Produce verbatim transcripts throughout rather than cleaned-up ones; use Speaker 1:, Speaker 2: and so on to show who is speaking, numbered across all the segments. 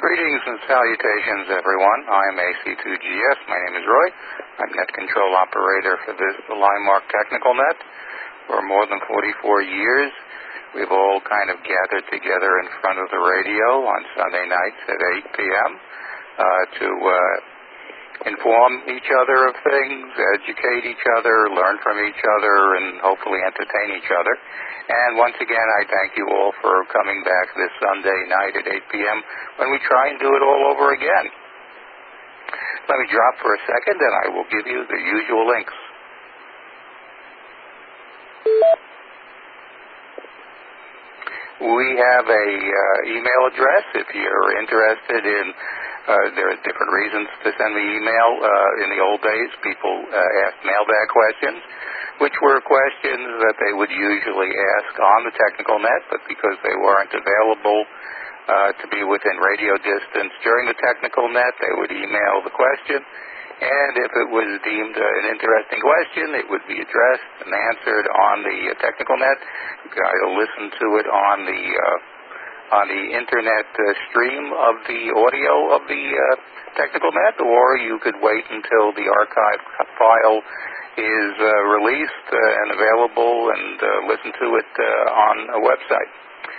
Speaker 1: Greetings and salutations, everyone. I am A C two G S. My name is Roy. I'm Net Control Operator for this Linemark Technical Net. For more than forty-four years, we've all kind of gathered together in front of the radio on Sunday nights at eight p.m. Uh, to uh, inform each other of things, educate each other, learn from each other, and hopefully entertain each other. And once again, I thank you all for coming back this Sunday night at eight p.m. when we try and do it all over again. Let me drop for a second, and I will give you the usual links. We have a uh, email address if you're interested in. Uh, there are different reasons to send me email. Uh, in the old days, people uh, asked mailbag questions, which were questions that they would usually ask on the technical net, but because they weren't available uh, to be within radio distance during the technical net, they would email the question. And if it was deemed uh, an interesting question, it would be addressed and answered on the uh, technical net. You could either listen to it on the uh, on the internet uh, stream of the audio of the uh, technical net, or you could wait until the archive file is uh, released uh, and available and uh, listen to it uh, on a website.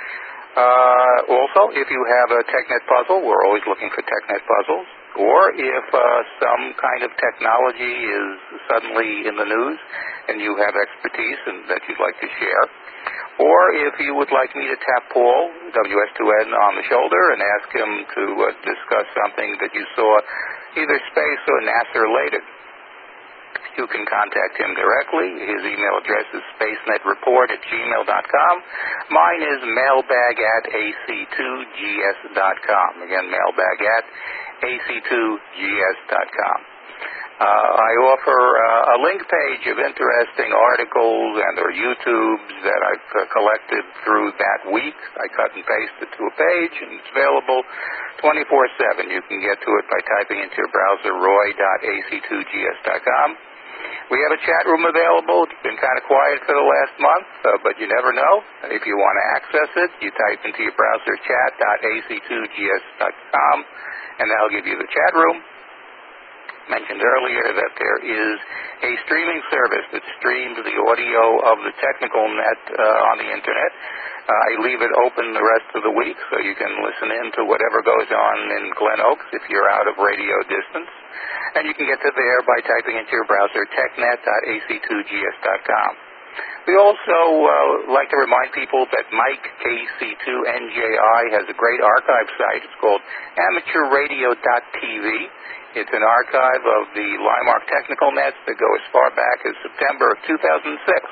Speaker 1: Uh, also, if you have a TechNet puzzle, we're always looking for TechNet puzzles, or if uh, some kind of technology is suddenly in the news and you have expertise and that you'd like to share, or if you would like me to tap Paul, W S two N, on the shoulder and ask him to uh, discuss something that you saw either space or NASA related, you can contact him directly. His email address is spacenetreport at gmail dot com. Mine is mailbag at A C two G S dot com. Again, mailbag at A C two G S dot com. Uh, I offer uh, a link page of interesting articles and or YouTubes that I've uh, collected through that week. I cut and paste it to a page, and it's available twenty-four seven. You can get to it by typing into your browser roy dot A C two G S dot com. We have a chat room available. It's been kind of quiet for the last month, uh, but you never know. If you want to access it, you type into your browser chat dot A C two G S dot com, and that'll give you the chat room. Mentioned earlier that there is a streaming service that streams the audio of the technical net uh, on the internet. Uh, I leave it open the rest of the week so you can listen in to whatever goes on in Glen Oaks if you're out of radio distance. And you can get to there by typing into your browser technet dot A C two G S dot com. We also uh, like to remind people that Mike A C two N J I has a great archive site. It's called amateur radio dot T V. It's an archive of the Linemark technical nets that go as far back as September of two thousand six.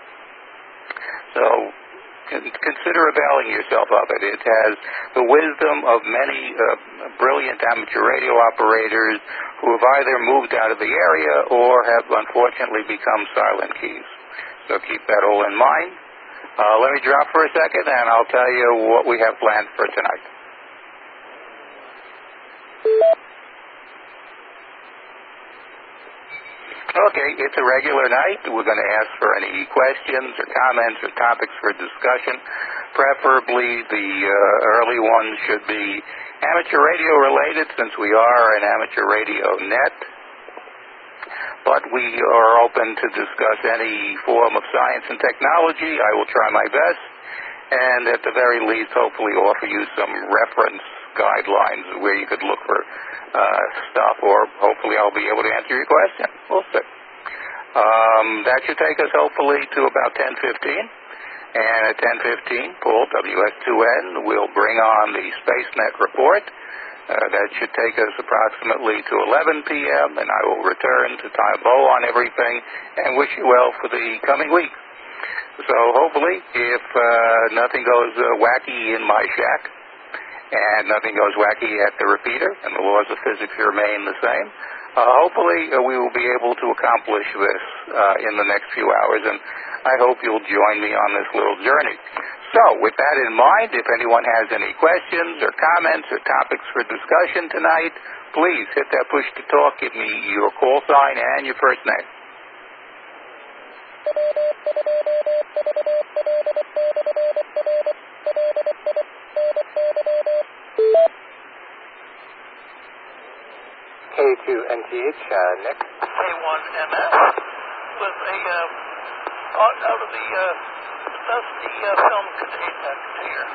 Speaker 1: So consider availing yourself of it. It has the wisdom of many uh, brilliant amateur radio operators who have either moved out of the area or have unfortunately become silent keys. So keep that all in mind. Uh, let me drop for a second, and I'll tell you what we have planned for tonight. Okay, it's a regular night. We're going to ask for any questions or comments or topics for discussion. Preferably the uh, early ones should be amateur radio related, since we are an amateur radio net. But we are open to discuss any form of science and technology. I will try my best, and at the very least, hopefully offer you some reference guidelines where you could look for uh, stuff, or hopefully I'll be able to answer your question. We'll see. Um, that should take us hopefully to about ten fifteen. And at ten fifteen, Paul, W S two N, will bring on the SpaceNet report. Uh, that should take us approximately to eleven p.m., and I will return to tie a bow on everything and wish you well for the coming week. So hopefully, if uh, nothing goes uh, wacky in my shack, and nothing goes wacky at the repeater, and the laws of physics remain the same, uh, hopefully uh, we will be able to accomplish this uh, in the next few hours, and I hope you'll join me on this little journey. So, with that in mind, if anyone has any questions or comments or topics for discussion tonight, please hit that push to talk, give me your call sign and your first name.
Speaker 2: K two N T H, uh, Nick.
Speaker 3: K one M S was a uh, bought out of the uh, dusty uh, film container.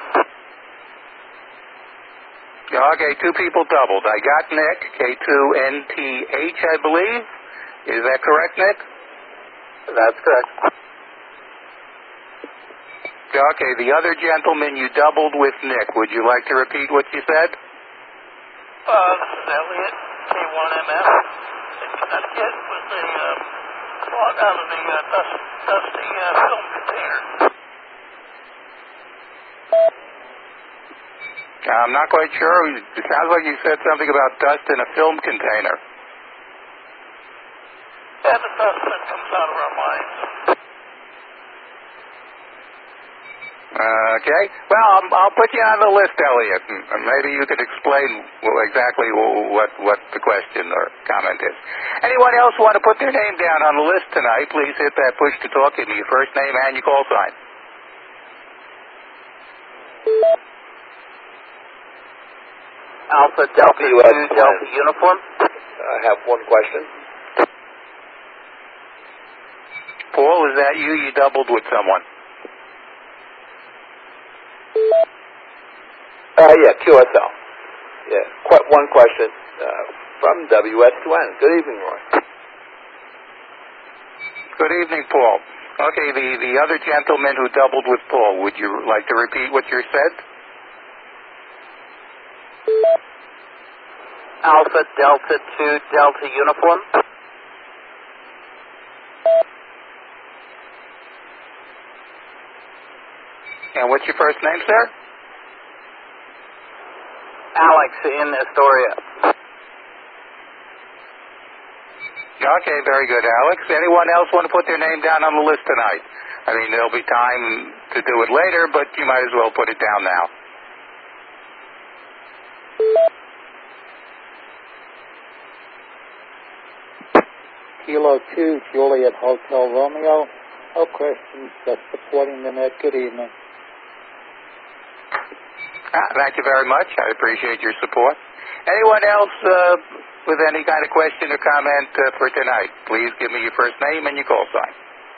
Speaker 1: Okay, two people doubled. I got Nick, K two N T H, I believe. Is that correct, Nick?
Speaker 2: That's correct.
Speaker 1: Okay, the other gentleman you doubled with Nick. Would you like to repeat what you said?
Speaker 3: Uh, this is Elliot, K one M S in Connecticut, with a uh, bought out of the uh, dust, dusty uh, film container.
Speaker 1: I'm not quite sure. It sounds like you said something about dust in a film container.
Speaker 3: Yeah, the dust that comes out of our minds.
Speaker 1: Okay. Well, I'll, I'll put you on the list, Elliot, and maybe you can explain exactly what what the question or comment is. Anyone else want to put their name down on the list tonight? Please hit that push to talk. Give me your first name and your call sign.
Speaker 4: Alpha Delta two Delta Uniform.
Speaker 5: I have one question.
Speaker 1: Paul, is that you? You doubled with someone.
Speaker 5: Uh, yeah, Q S L. Yeah, quite one question uh, from W S two N. Good evening, Roy.
Speaker 1: Good evening, Paul. Okay, the, the other gentleman who doubled with Paul, would you like to repeat what you said?
Speaker 4: Alpha Delta two Delta Uniform.
Speaker 1: And what's your first name, sir?
Speaker 4: Alex in Astoria.
Speaker 1: Okay, very good, Alex. Anyone else want to put their name down on the list tonight? I mean, there'll be time to do it later, but you might as well put it down now.
Speaker 6: Kilo two, Juliet Hotel Romeo. No questions, just supporting the net. Good evening.
Speaker 1: Ah, thank you very much. I appreciate your support. Anyone else uh, with any kind of question or comment uh, for tonight? Please give me your first name and your call sign.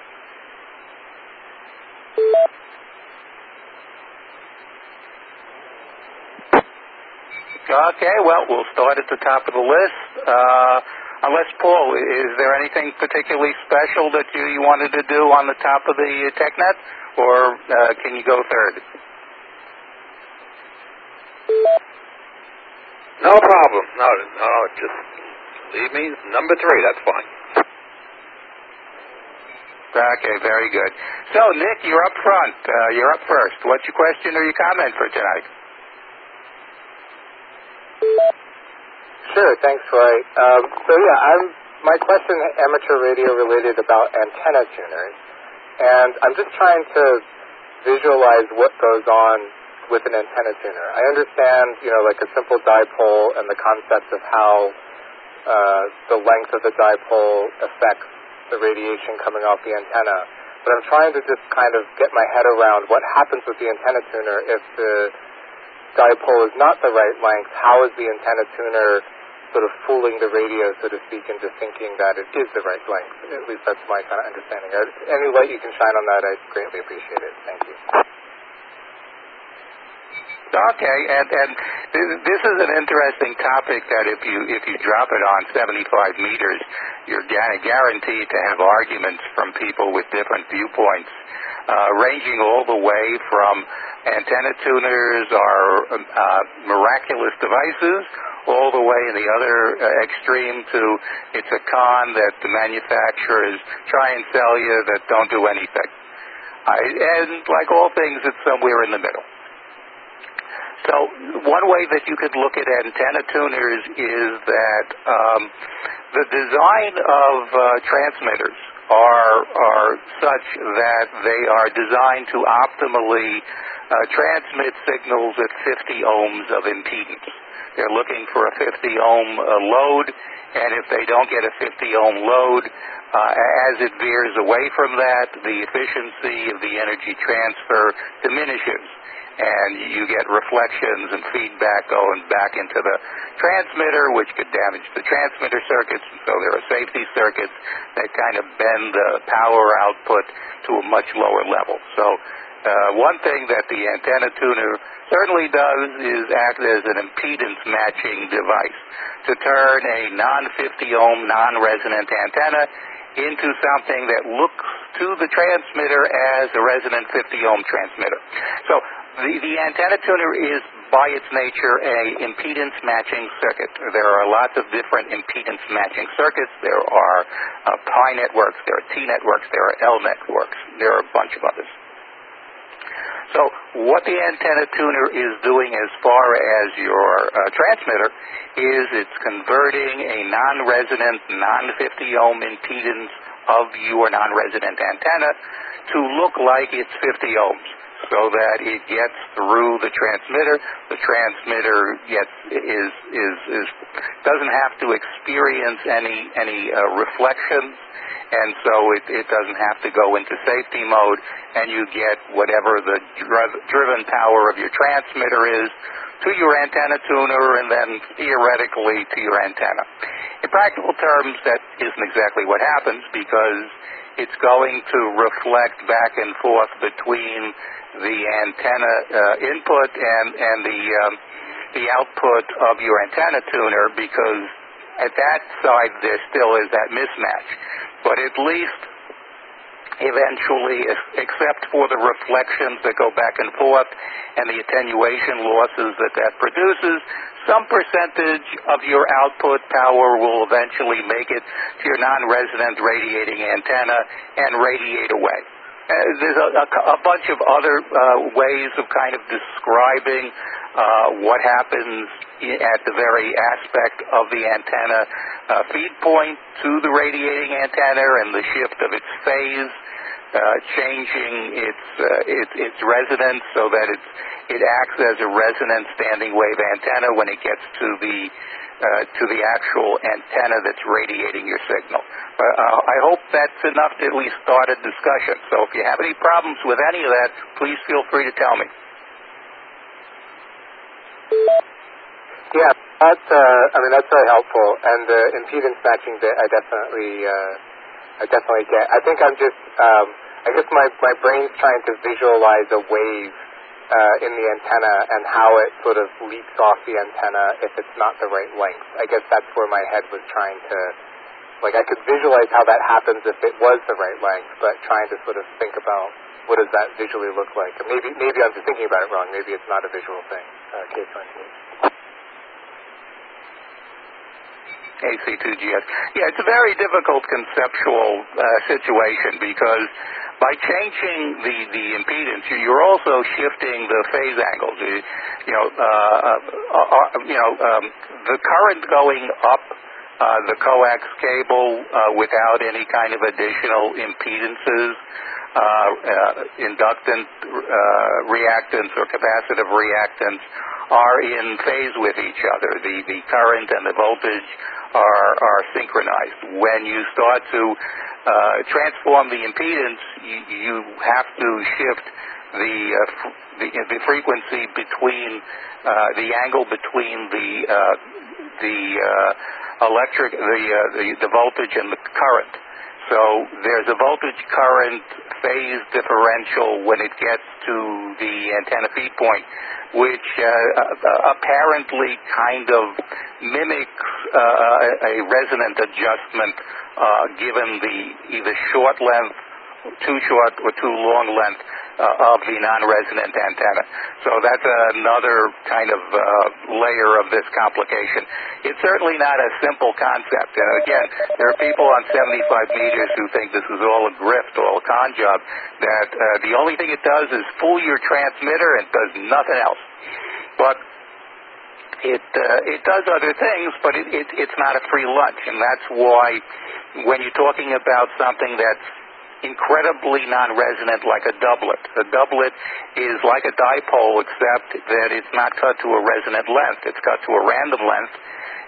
Speaker 1: Okay, well, we'll start at the top of the list. Uh, unless, Paul, is there anything particularly special that you, you wanted to do on the top of the uh, TechNet, or uh, can you go third?
Speaker 5: No problem. No, no, just leave me number three. That's fine.
Speaker 1: Okay, very good. So, Nick, you're up front. Uh, you're up first. What's your question or your comment for tonight?
Speaker 2: Sure, thanks, Roy. Um, so yeah, I'm my question amateur radio related about antenna tuners, and I'm just trying to visualize what goes on with an antenna tuner. I understand, you know, like a simple dipole and the concept of how uh, the length of the dipole affects the radiation coming off the antenna, but I'm trying to just kind of get my head around what happens with the antenna tuner if the dipole is not the right length. How is the antenna tuner sort of fooling the radio, so to speak, into thinking that it is the right length? At least that's my kind of understanding. Any light you can shine on that, I'd greatly appreciate it. Thank you.
Speaker 1: Okay, and, and this is an interesting topic that if you if you drop it on seventy-five meters, you're guaranteed to have arguments from people with different viewpoints, uh, ranging all the way from antenna tuners are uh, miraculous devices, all the way in the other uh, extreme to it's a con that the manufacturers try and sell you that don't do anything. I, and like all things, it's somewhere in the middle. So one way that you could look at antenna tuners is that um, the design of uh, transmitters are are such that they are designed to optimally uh, transmit signals at fifty ohms of impedance. They're looking for a fifty ohm uh, load, and if they don't get a fifty ohm load, uh, as it veers away from that, the efficiency of the energy transfer diminishes. and you get reflections and feedback going back into the transmitter, which could damage the transmitter circuits. So there are safety circuits that kind of bend the power output to a much lower level. So uh, one thing that the antenna tuner certainly does is act as an impedance matching device to turn a non fifty ohm, non-resonant antenna into something that looks to the transmitter as a resonant fifty ohm transmitter. So the, the antenna tuner is, by its nature, a impedance matching circuit. There are lots of different impedance matching circuits. There are uh, pi networks, there are T networks, there are L networks, there are a bunch of others. So what the antenna tuner is doing as far as your uh, transmitter is it's converting a non-resonant, non fifty ohm impedance of your non-resonant antenna to look like it's fifty ohms, so that it gets through the transmitter. The transmitter gets, is, is, is, doesn't have to experience any, any uh, reflections, and so it, it doesn't have to go into safety mode, and you get whatever the dri- driven power of your transmitter is to your antenna tuner, and then theoretically to your antenna. In practical terms, that isn't exactly what happens, because it's going to reflect back and forth between the antenna uh, input and, and the, um, the output of your antenna tuner, because at that side there still is that mismatch. But at least eventually, except for the reflections that go back and forth and the attenuation losses that that produces, some percentage of your output power will eventually make it to your non-resonant radiating antenna and radiate away. Uh, there's a, a, a bunch of other uh, ways of kind of describing uh, what happens at the very aspect of the antenna uh, feed point to the radiating antenna and the shift of its phase, uh, changing its, uh, its its resonance so that it's, it acts as a resonant standing wave antenna when it gets to the Uh, to the actual antenna that's radiating your signal. Uh, uh, I hope that's enough to at least start a discussion. So if you have any problems with any of that, please feel free to tell me.
Speaker 2: Yeah, that's, uh, I mean, that's very helpful. And the impedance matching bit, I definitely, uh, I definitely get. I think I'm just, um, I guess my, my brain's trying to visualize a wave Uh, in the antenna and how it sort of leaps off the antenna if it's not the right length. I guess that's where my head was trying to, like, I could visualize how that happens if it was the right length, but trying to sort of think about what does that visually look like. And maybe maybe I'm just thinking about it wrong. Maybe it's not a visual thing. Uh, K twenty-eight.
Speaker 1: A C two G S. Yeah, it's a very difficult conceptual uh, situation, because by changing the, the impedance, you're also shifting the phase angles. You, you know, uh, uh, uh, you know, um, the current going up uh, the coax cable uh, without any kind of additional impedances, uh, uh, inductant uh, reactants or capacitive reactants are in phase with each other. The the current and the voltage are are synchronized. When you start to uh, transform the impedance, you, you have to shift the uh, f- the, the frequency between uh, the angle between the uh, the uh, electric the, uh, the the voltage and the current. So there's a voltage current phase differential when it gets to the antenna feed point, which uh, apparently kind of mimics uh, a resonant adjustment uh, given the either short length, too short, or too long length uh, of the non-resonant antenna. So that's another kind of uh, layer of this complication. It's certainly not a simple concept. And again, there are people on seventy-five meters who think this is all a grift, all a con job, that uh, the only thing it does is fool your transmitter and does nothing else. But it uh, it does other things, but it, it, it's not a free lunch. And that's why when you're talking about something that's incredibly non-resonant, like a doublet. A doublet is like a dipole, except that it's not cut to a resonant length. It's cut to a random length,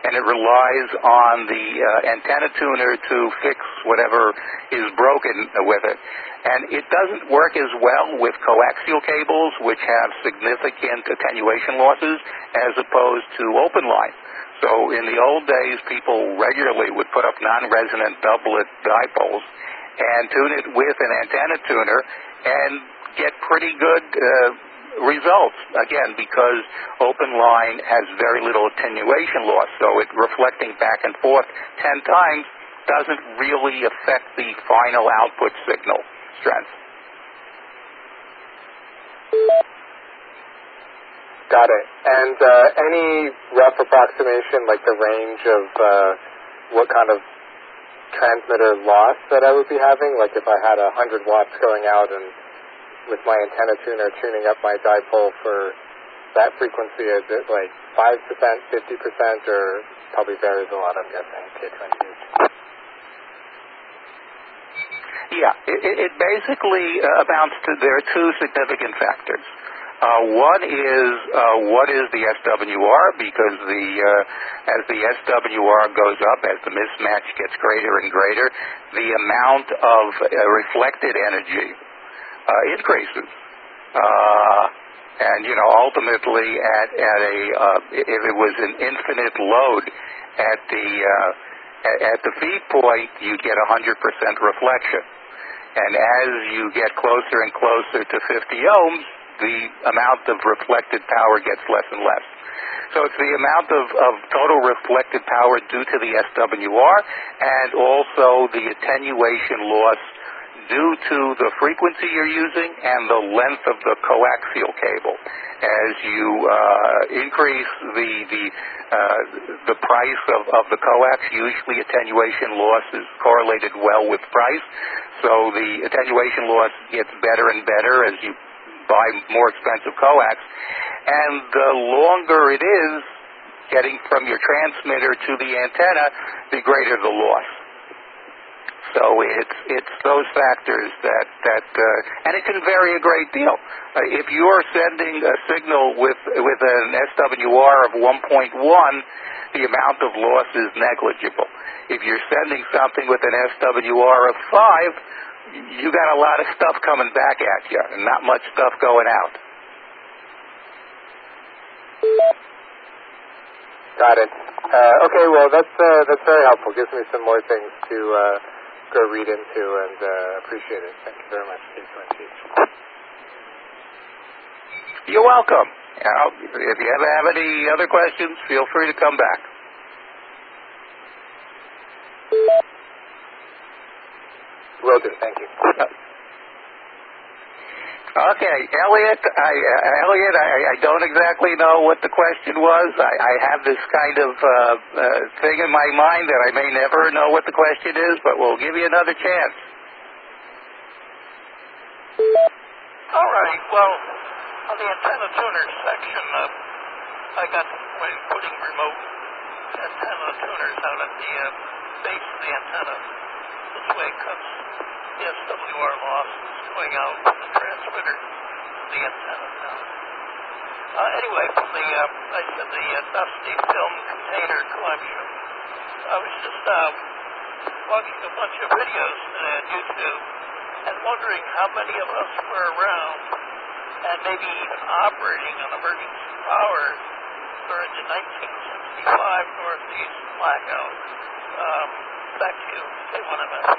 Speaker 1: and it relies on the uh, antenna tuner to fix whatever is broken with it. And it doesn't work as well with coaxial cables, which have significant attenuation losses, as opposed to open line. So in the old days, people regularly would put up non-resonant doublet dipoles and tune it with an antenna tuner and get pretty good uh, results, again, because open line has very little attenuation loss, so it reflecting back and forth ten times doesn't really affect the final output signal strength.
Speaker 2: Got it. And uh, any rough approximation, like the range of uh, what kind of transmitter loss that I would be having? Like if I had one hundred watts going out and with my antenna tuner tuning up my dipole for that frequency, is it like five percent, fifty percent, or probably varies a lot, I'm guessing, K twenty H?
Speaker 1: Yeah, it, it basically uh, amounts to, there are two significant factors. Uh, one is uh, what is the S W R, because the uh, as the S W R goes up, as the mismatch gets greater and greater, the amount of uh, reflected energy uh, increases. Uh, and, you know, ultimately at, at a, uh, if it was an infinite load at the, uh, at, at the feed point, you get one hundred percent reflection. And as you get closer and closer to fifty ohms, the amount of reflected power gets less and less. So it's the amount of, of total reflected power due to the S W R and also the attenuation loss due to the frequency you're using and the length of the coaxial cable. As you uh, increase the the uh, the price of, of the coax, usually attenuation loss is correlated well with price. So the attenuation loss gets better and better as you buy more expensive coax. And the longer it is getting from your transmitter to the antenna, the greater the loss. So it's it's those factors that that uh, and it can vary a great deal. Uh, if you're sending a signal with with an S W R of one point one, the amount of loss is negligible. If you're sending something with an S W R of five, you got a lot of stuff coming back at you, and not much stuff going out.
Speaker 2: Got it. Uh, okay, well that's uh, that's very helpful. Gives me some more things to uh, go read into, and uh, appreciate it. Thank you very much, K twenty H.
Speaker 1: You're welcome. Now, if you ever have any other questions, feel free to come back.
Speaker 2: Will do. Thank you.
Speaker 1: Okay, Elliot, I, uh, Elliot, I, I don't exactly know what the question was. I, I have this kind of uh, uh, thing in my mind that I may never know what the question is, but we'll give you another chance.
Speaker 3: All right. Well, on the antenna tuner section, uh, I got when putting remote antenna tuners out at the uh, base of the antenna. This way it cuts the S W R losses going out from the transmitter to the antenna now. Uh, anyway, from the, uh, I said the uh, dusty film container collection, I was just um, watching a bunch of videos on YouTube and wondering how many of us were around and maybe even operating on emergency power during the nineteen sixty-five Northeast blackout. Um, back to you, K one M S.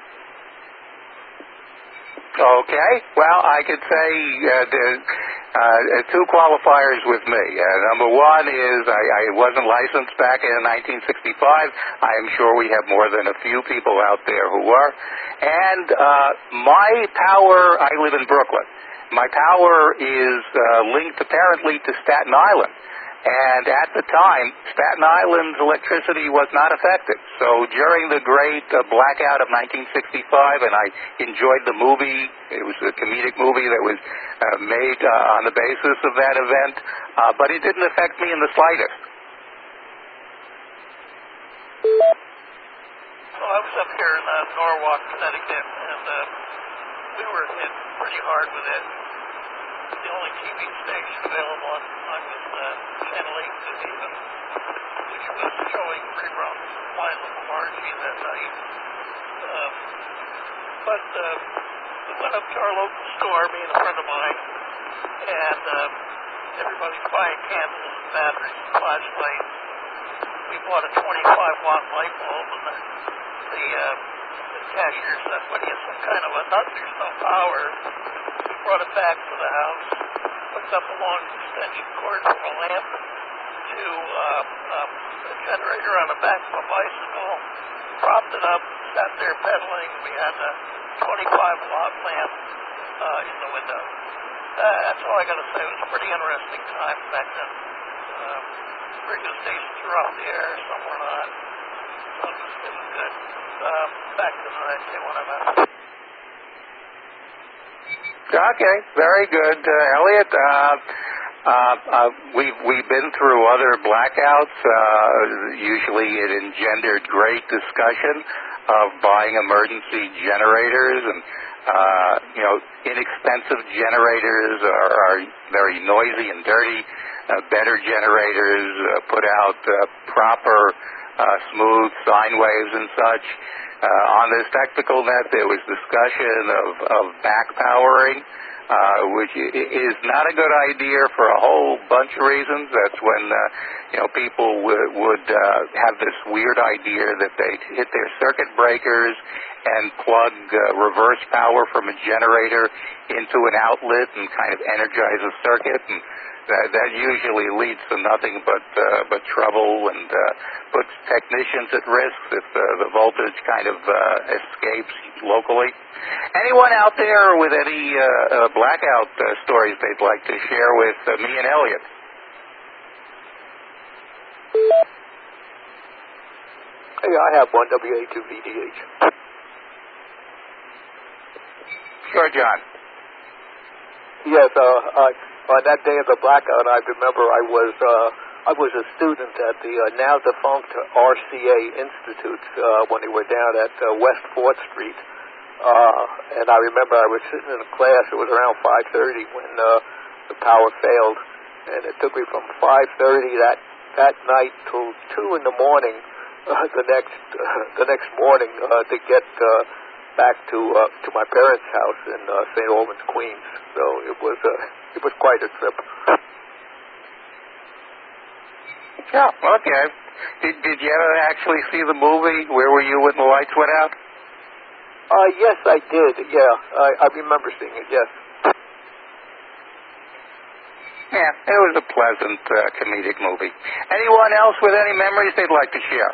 Speaker 1: Okay. Well, I could say uh, there's uh, two qualifiers with me. Uh, number one is I, I wasn't licensed back in nineteen sixty-five. I am sure we have more than a few people out there who were. And uh, my power, I live in Brooklyn. My power is uh, linked apparently to Staten Island. And at the time, Staten Island's electricity was not affected. So during the great uh, blackout of nineteen sixty-five, and I enjoyed the movie, it was a comedic movie that was uh, made uh, on the basis of that event, uh, but it didn't affect me in the slightest.
Speaker 3: Well, I was up here in uh, Norwalk, Connecticut, and uh, we were hit pretty hard with it. The only T V station available on time was uh, Channel eight New Haven, which was showing reruns of Lion Little Margie that night. Um, but uh, we went up to our local store, me and a friend of mine, and uh, everybody's buying candles and batteries and flashlights. We bought a twenty-five watt light bulb, and the, the, uh, the cashier said, "What are you, some kind of a nut? There's no power." We brought it back to the house, hooked up a long extension cord from a lamp to uh, um, a generator on the back of a bicycle, propped it up, sat there pedaling. We had a twenty-five watt lamp uh, in the window. Uh, that's all I got to say. It was a pretty interesting time back then. Um, radio stations were off the air, some were not. So it was, it was good. Um, back to the nineteen eighty-one M S.
Speaker 1: Okay, very good, uh, Elliot. Uh, uh, uh, we've we've been through other blackouts. Uh, usually, it engendered great discussion of buying emergency generators, and uh, you know, inexpensive generators are, are very noisy and dirty. Uh, better generators uh, put out uh, proper, uh, smooth sine waves and such. Uh, on this technical net, there was discussion of, of back powering, uh, which is not a good idea for a whole bunch of reasons. That's when, uh, you know, people w- would uh, have this weird idea that they'd hit their circuit breakers and plug uh, reverse power from a generator into an outlet and kind of energize a circuit. And That, that usually leads to nothing but uh, but trouble and uh, puts technicians at risk if uh, the voltage kind of uh, escapes locally. Anyone out there with any uh, uh, blackout uh, stories they'd like to share with uh, me and Elliot?
Speaker 7: Hey, I have one, W A two V D H.
Speaker 1: Sure, John.
Speaker 7: Yes, uh, I... On that day of the blackout, I remember I was uh, I was a student at the uh, now defunct R C A Institute uh, when they were down at uh, West fourth Street, uh, and I remember I was sitting in a class. It was around five thirty when uh, the power failed, and it took me from five thirty that that night till two in the morning uh, the next uh, the next morning uh, to get uh, back to uh, to my parents' house in uh, Saint Albans, Queens. So it was uh, it was quite a trip.
Speaker 1: Yeah, okay. Did Did you ever actually see the movie? Where were you when the lights went out?
Speaker 7: Uh, yes, I did. Yeah, I, I remember seeing it. Yes.
Speaker 1: Yeah, it was a pleasant uh, comedic movie. Anyone else with any memories they'd like to share?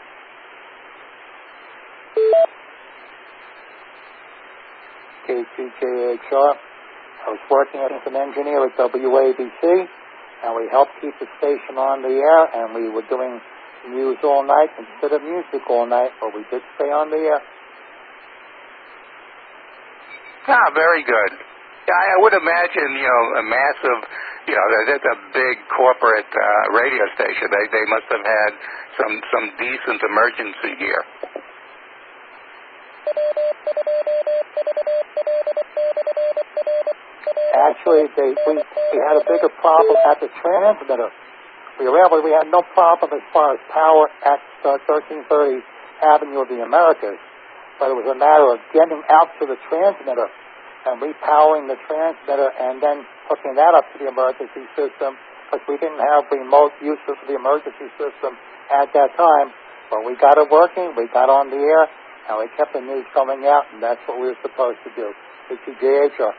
Speaker 6: K T J H R. I was working as an engineer at W A B C, and we helped keep the station on the air, and we were doing news all night instead of music all night, but we did stay on the air.
Speaker 1: Ah, very good. Yeah, I would imagine, you know, a massive, you know, that's a big corporate uh, radio station. They they must have had some some decent emergency gear.
Speaker 6: Actually, they, we, we had a bigger problem at the transmitter. We were able, we had no problem as far as power at uh, thirteen thirty Avenue of the Americas, but it was a matter of getting out to the transmitter and repowering the transmitter and then hooking that up to the emergency system, because we didn't have remote use of the emergency system at that time. But we got it working, we got on the air, and we kept the news coming out, and that's what we were supposed to do. K T J H R.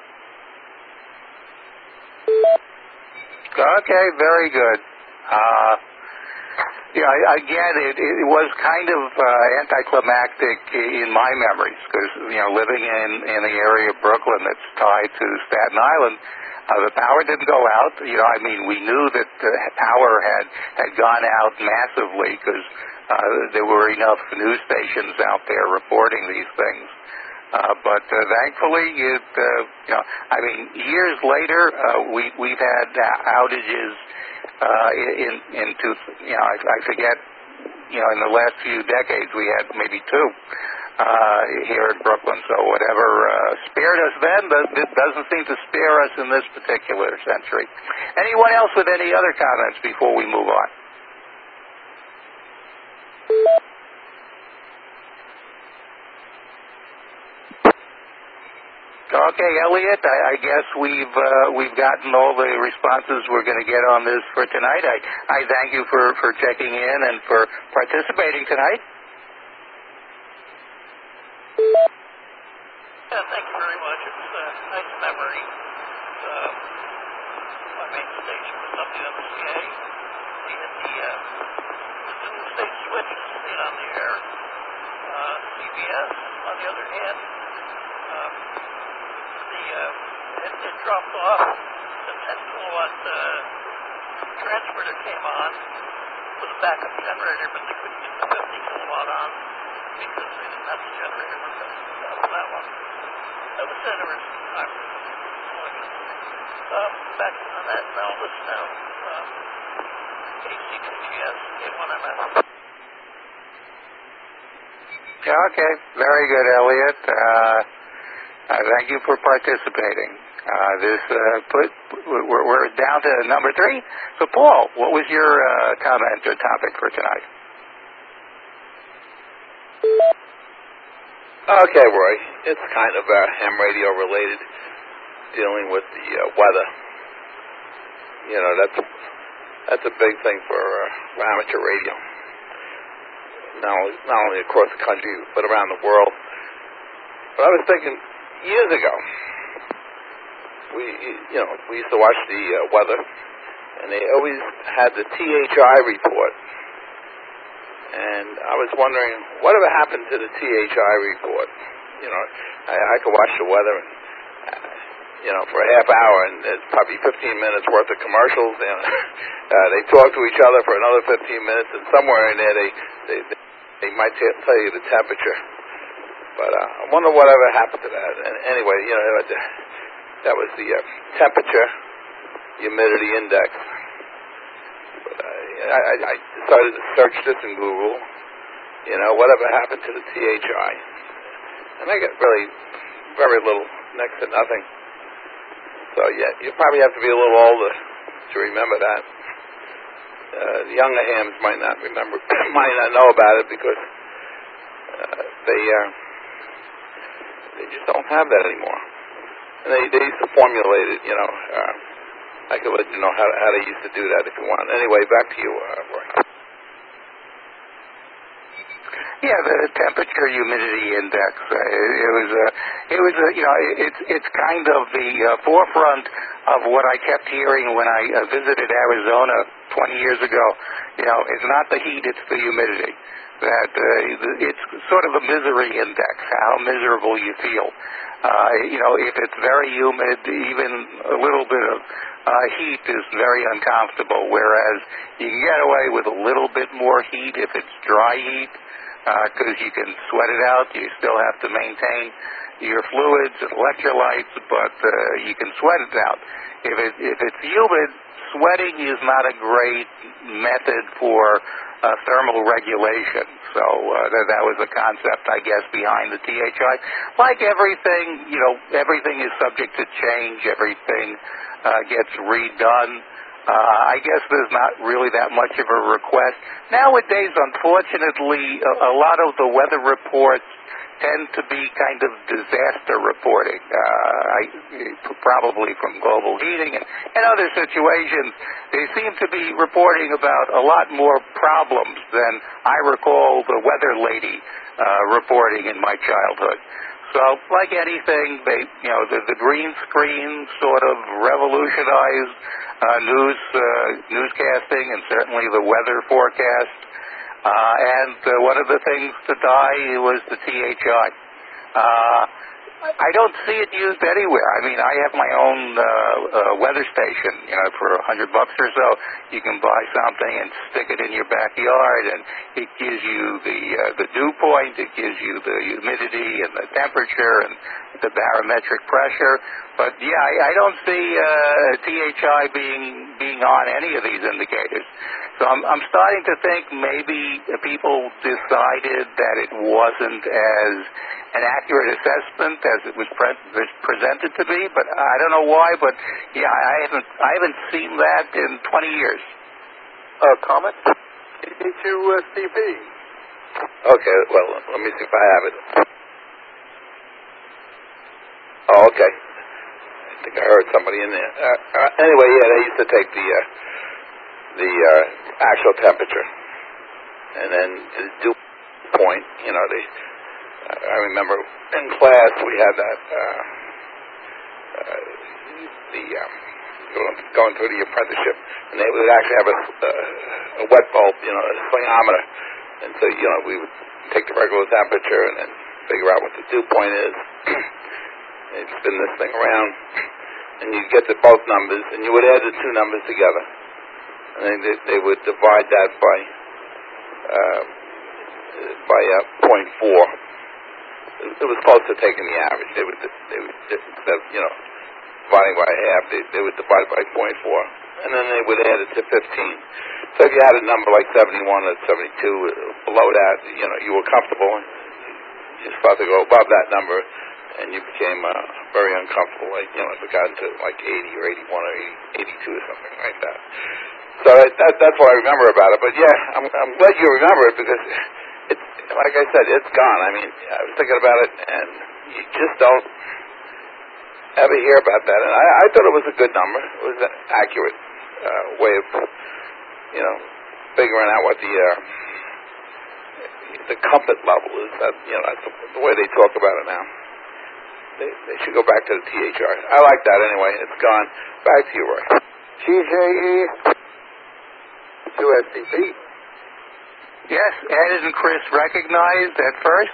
Speaker 1: Okay, very good. Uh, yeah, again, it, it was kind of uh, anticlimactic in my memories because, you know, living in, in the area of Brooklyn that's tied to Staten Island, uh, the power didn't go out. You know, I mean, we knew that the power had, had gone out massively because uh, there were enough news stations out there reporting these things. Uh, but uh, thankfully, it, uh, you know, I mean, years later, uh, we we've had uh, outages uh, in into you know I, I forget you know in the last few decades we had maybe two uh, here in Brooklyn. So whatever uh, spared us then, it doesn't seem to spare us in this particular century. Anyone else with any other comments before we move on? Okay, Elliot, I, I guess we've uh, we've gotten all the responses we're going to get on this for tonight. I, I thank you for, for checking in and for participating tonight.
Speaker 3: Yeah, thank you very much. It's a nice memory. Uh, my main station was W M C A. We had the, uh, the doomsday switch stayed on the air. Uh, C B S, on the other hand, um, the uh, it, it dropped off. The ten kilowatt uh, transmitter came on with a backup generator, but they couldn't get the fifty kilowatt on because they didn't have the generator with them. That was that one. That was interesting time. Um, back on that now, listen now. Um, K C two G S, K one M S.
Speaker 1: Okay, very good, Elliot. Uh, uh, thank you for participating. Uh, this uh, put we're, we're down to number three. So, Paul, what was your uh, comment or topic for tonight?
Speaker 5: Okay, Roy. It's kind of uh, ham radio related, dealing with the uh, weather. You know, that's that's a big thing for, uh, for amateur radio. Not only, not only across the country, but around the world. But I was thinking, years ago, we you know we used to watch the uh, weather, and they always had the T H I report. And I was wondering, whatever happened to the T H I report? You know, I, I could watch the weather, and, uh, you know, for a half hour, and it's probably fifteen minutes worth of commercials, and uh, they talk to each other for another fifteen minutes, and somewhere in there they they, they might t- tell you the temperature. But uh, I wonder whatever happened to that. And anyway, you know, that was the uh, temperature, humidity index. I, I, I decided to search this in Google, you know, whatever happened to the T H I. And I get really very little, next to nothing. So, yeah, you probably have to be a little older to remember that. Uh, the younger hams might not remember, might not know about it because uh, they uh, they just don't have that anymore. And they, they used to formulate it, you know. Uh, I could let you know how, how they used to do that if you want. Anyway, back to you, uh, Roy.
Speaker 1: Yeah, the temperature humidity index. Uh, it, it was, uh, it was, uh, you know, it's it's kind of the uh, forefront of what I kept hearing when I uh, visited Arizona twenty years ago. You know, it's not the heat; it's the humidity. That uh, it's sort of a misery index, how miserable you feel. Uh, you know, if it's very humid, even a little bit of uh, heat is very uncomfortable, whereas you can get away with a little bit more heat if it's dry heat, because uh, you can sweat it out. You still have to maintain your fluids and electrolytes, but uh, you can sweat it out. If, it, if it's humid, sweating is not a great method for uh, thermal regulation. So uh, that, that was the concept, I guess, behind the T H I. Like everything, you know, everything is subject to change. Everything uh, gets redone. Uh, I guess there's not really that much of a request. Nowadays, unfortunately, a, a lot of the weather reports tend to be kind of disaster reporting, uh, I, probably from global heating and, and other situations. They seem to be reporting about a lot more problems than I recall the weather lady uh, reporting in my childhood. So, like anything, they, you know, the, the green screen sort of revolutionized uh, news uh, newscasting and certainly the weather forecast. Uh, and uh, one of the things to die was the T H I. Uh, I don't see it used anywhere. I mean, I have my own uh, uh, weather station. You know, for a hundred bucks or so, you can buy something and stick it in your backyard, and it gives you the uh, the dew point, it gives you the humidity and the temperature and the barometric pressure. But yeah, I, I don't see uh, T H I being being on any of these indicators. So I'm, I'm starting to think maybe people decided that it wasn't as an accurate assessment as it was pre- presented to be, but I don't know why. But yeah, I haven't I haven't seen that in twenty years.
Speaker 7: Uh, comment? K two C B.
Speaker 5: Okay, well, let me see if I have it. Oh, okay. I think I heard somebody in there. Uh, uh, anyway, yeah, they used to take the uh, the uh, actual temperature, and then the dew point. You know, they. I remember in class we had that. Uh, uh, the um, going, going through the apprenticeship, and they would actually have a, uh, a wet bulb, you know, a swingometer, and so you know we would take the regular temperature and then figure out what the dew point is. They'd spin this thing around, and you'd get to both numbers, and you would add the two numbers together, and then they, they would divide that by uh, by uh, point four. It was close to taking the average. They would they would instead of, you know, dividing by half, they, they would divide by point four, and then they would add it to fifteen. So if you had a number like seventy-one or seventy-two, below that, you know, you were comfortable. You start to go above that number, and you became uh, very uncomfortable. Like, you know, if it got into like eighty or eighty-one or eighty, eighty-two or something like that. So that, that, that's what I remember about it. But yeah, I'm, I'm glad you remember it because it's, like I said, it's gone. I mean, I was thinking about it, and you just don't ever hear about that. And I, I thought it was a good number. It was an accurate uh, way of, you know, figuring out what the uh, the comfort level is. That, you know, that's the, the way they talk about it now. They, they should go back to the T H R. I like that anyway. It's gone. Back to you, Roy.
Speaker 7: T J E, Q S C P.
Speaker 1: Yes, Ed and Chris recognized at first.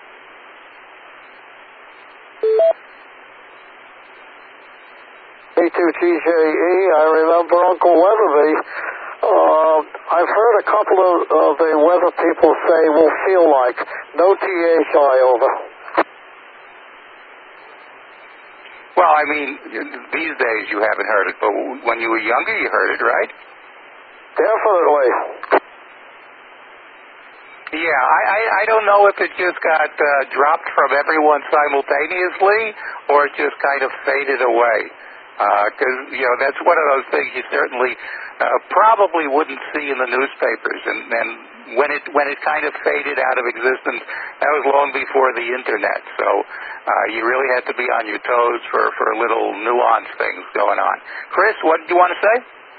Speaker 7: Me too, T J E. I remember Uncle Weatherby. Uh, I've heard a couple of, of the weather people say will feel like no T H I over.
Speaker 1: Well, I mean, these days you haven't heard it, but when you were younger, you heard it, right?
Speaker 7: Definitely.
Speaker 1: Yeah, I, I, I don't know if it just got uh, dropped from everyone simultaneously or it just kind of faded away. Because, uh, you know, that's one of those things you certainly uh, probably wouldn't see in the newspapers. And, and when it when it kind of faded out of existence, that was long before the Internet. So uh, you really had to be on your toes for, for little nuance things going on. Chris, what do you want to say?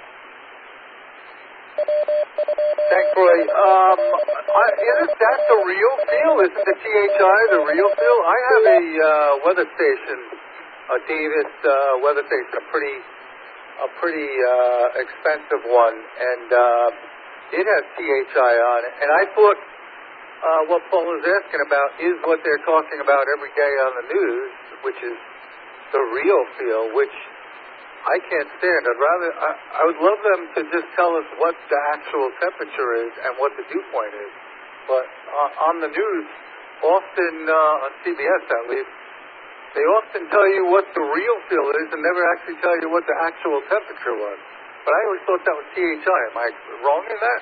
Speaker 7: Thanks, Roy. Um, I, isn't that the real feel? Isn't the T H I the real feel? I have a uh, weather station, a Davis uh, weather station, a pretty, a pretty uh, expensive one, and uh, it has T H I on it. And I thought uh, what Paul was asking about is what they're talking about every day on the news, which is the real feel, which I can't stand. I'd rather, I, I would love them to just tell us what the actual temperature is and what the dew point is. But uh, on the news, often, uh, on C B S at least, they often tell you what the real feel is and never actually tell you what the actual temperature was. But I always thought that was T H I. Am I wrong in that?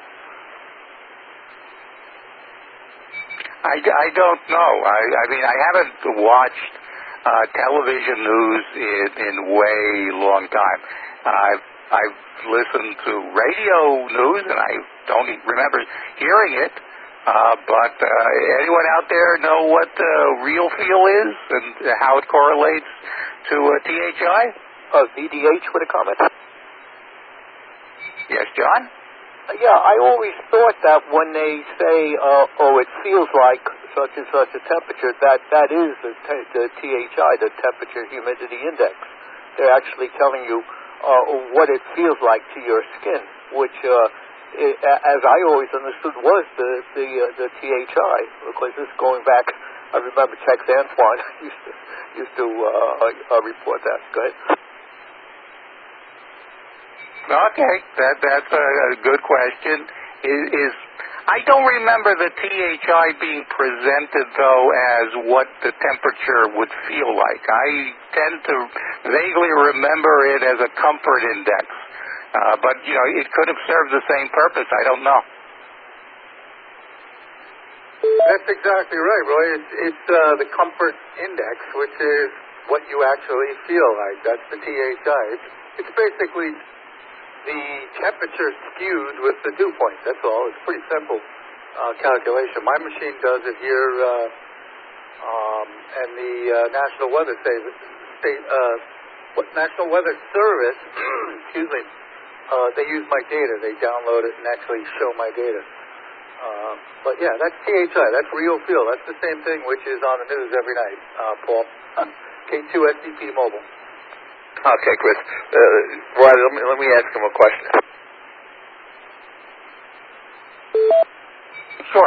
Speaker 1: I, I don't know. I, I mean, I haven't watched Uh, television news in, in way long time. I've I've listened to radio news and I don't even remember hearing it. Uh, but uh, anyone out there know what the real feel is and how it correlates to uh, T H I?
Speaker 4: Uh, V D H with a comment.
Speaker 1: Yes, John?
Speaker 4: Uh, yeah, I always thought that when they say, uh, "Oh, it feels like such and such a temperature," that that is the, te- the T H I, the temperature humidity index. They're actually telling you uh, what it feels like to your skin, which, uh, it, as I always understood, was the the, uh, the T H I. Because this is going back, I remember Tex Antoine used to used to uh, uh, report that. Go ahead.
Speaker 1: Okay, that that's a, a good question. Is, is I don't remember the T H I being presented, though, as what the temperature would feel like. I tend to vaguely remember it as a comfort index. Uh, but, you know, it could have served the same purpose. I don't know.
Speaker 7: That's exactly right, Roy. It's, it's uh, the comfort index, which is what you actually feel like. That's the T H I. It's, it's basically the temperature skewed with the dew point. That's all. It's pretty simple uh, calculation. My machine does it here, uh, um, and the uh, National Weather State, uh, what National Weather Service, excuse me, uh, they use my data. They download it and actually show my data. Uh, but yeah, that's T H I. That's real feel. That's the same thing which is on the news every night, uh, Paul. K two S D P Mobile.
Speaker 5: Okay, Chris. Uh, Riley, let me, let me ask him a question.
Speaker 1: Sure.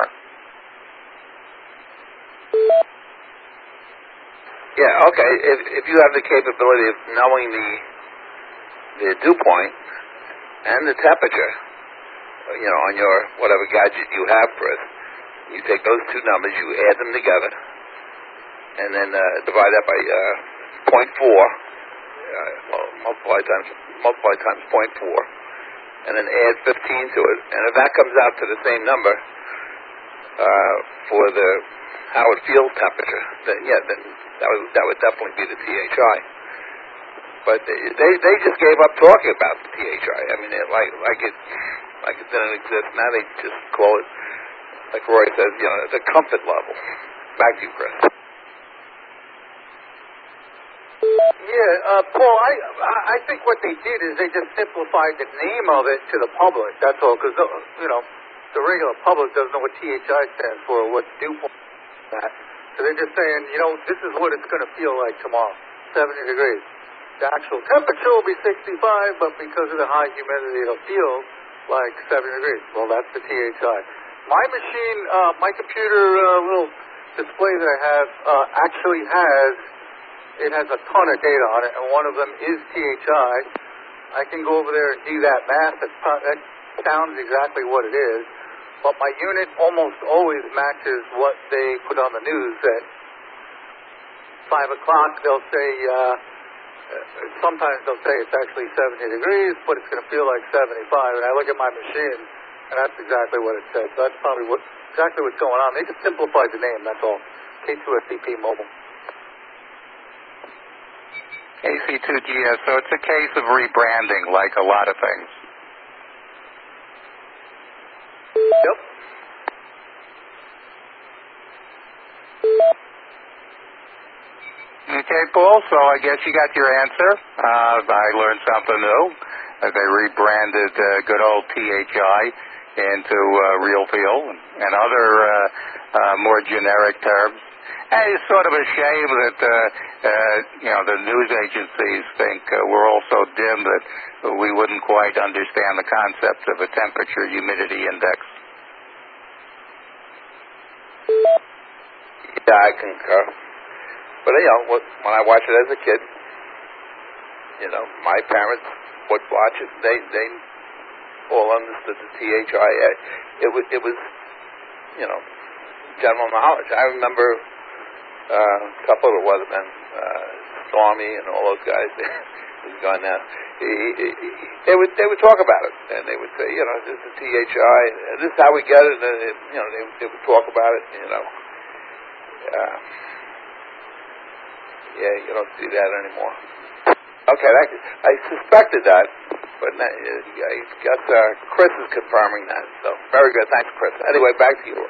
Speaker 5: Yeah, okay. If if you have the capability of knowing the the dew point and the temperature, you know, on your whatever gadget you have, Chris, you take those two numbers, you add them together, and then uh, divide that by uh, point four, uh, well, multiply times multiply times point four, and then add fifteen to it. And if that comes out to the same number uh, for the how it feels temperature, then yeah, then that would that would definitely be the T H I. But they they, they just gave up talking about the T H I. I mean, it, like like it like it didn't exist. Now they just call it, like Roy says, you know, it's a comfort level. Back to you, Chris.
Speaker 7: Yeah, uh, Paul, I I think what they did is they just simplified the name of it to the public. That's all, because you know the regular public doesn't know what T H I stands for or what dew point is that. So they're just saying, you know, this is what it's going to feel like tomorrow, seventy degrees. The actual temperature will be sixty-five, but because of the high humidity, it'll feel like seventy degrees. Well, that's the T H I. My machine, uh, my computer uh, little display that I have uh, actually has. It has a ton of data on it, and one of them is T H I. I can go over there and do that math. That, that sounds exactly what it is, but my unit almost always matches what they put on the news. At five o'clock, they'll say, uh, sometimes they'll say it's actually seventy degrees, but it's going to feel like seventy-five. And I look at my machine, and that's exactly what it says. So that's probably what exactly what's going on. They just simplified the name, that's all. K two S D P Mobile.
Speaker 1: A C two G S, so it's a case of rebranding like a lot of things.
Speaker 7: Yep.
Speaker 1: Okay, Paul, so I guess you got your answer. Uh, I learned something new. Uh, they rebranded uh, good old T H I into uh, Real Feel and other uh, uh, more generic terms. And it's sort of a shame that, uh, uh, you know, the news agencies think uh, we're all so dim that we wouldn't quite understand the concept of a temperature humidity index.
Speaker 5: Yeah, I concur. But, you know, when I watched it as a kid, you know, my parents would watch it. They they all understood the T H I. It was, it was, you know, general knowledge. I remember uh, a couple of the weathermen, uh, Stormy and all those guys, he's gone now. He, he, he, they would they would talk about it, and they would say, you know, this is the T H I, and this is how we get it, and it, you know, they, they would talk about it, you know. Uh, yeah, you don't see that anymore. Okay, that, I suspected that, but I guess uh, Chris is confirming that. So very good, thanks, Chris. Anyway, back to you.